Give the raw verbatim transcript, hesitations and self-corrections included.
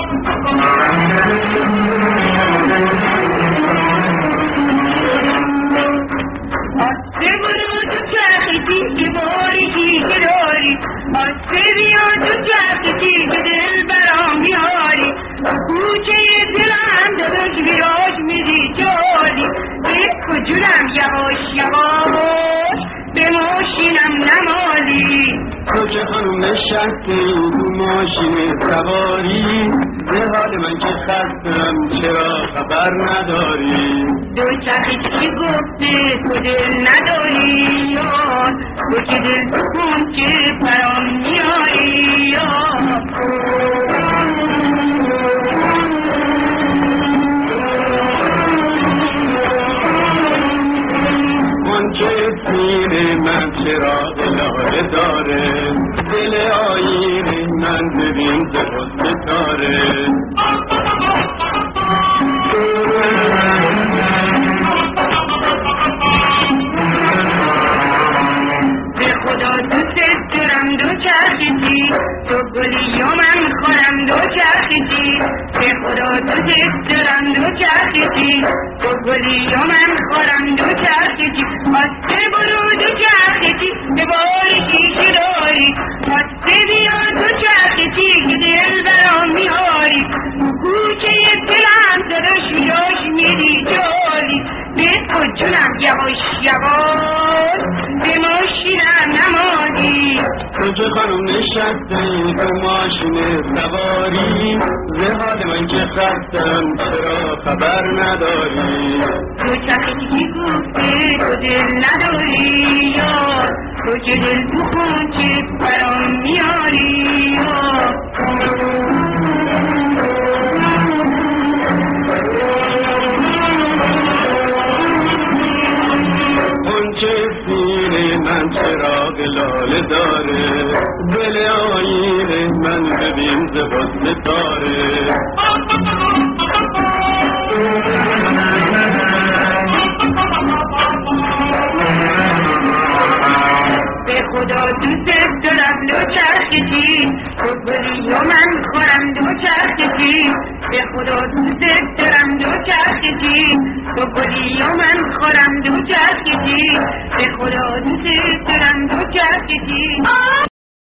تو که خانم نشستی تو ماشین سواری به حال من که خستم چرا خبر نداری؟ دو چخی چی گفته تو دل نداری یا تو که دل کن که برام میاری یا سینه من چراغ لاله داره دل آینه من ببین ز حسن تاره به خدا دوست دارم دو چرخیدی تو گلی و من خورم دو چرخیدی به خدا دوست دارم دو چرخیدی تو گلی و من خورم دو چرخیدی آسته برو دو چرخیدی به بار شیشه داری آسته بیا دو چرخیدی که دل برام میاری کوچه دلم داداش یاش میری جاری به تو جونم یواش یواش به ماشینم نمادی تو که خانم نشستی تو ماشین سواری به حال من که خستم چرا خبر نداری؟ تو چخی که گفته تو دل نداری یا تو که دل تو خون که برام میاری یا من چراغ لاله داره دل آینه من ببین ز حسن تاره به خدا دوست دارم دو چرخیدی تو گلی و من خورم دو چرخیدی به خدا دوست دارم دو چرخیدی تو گلی و من خورم دو چرخیدی به خدا دوست دارم دو چرخیدی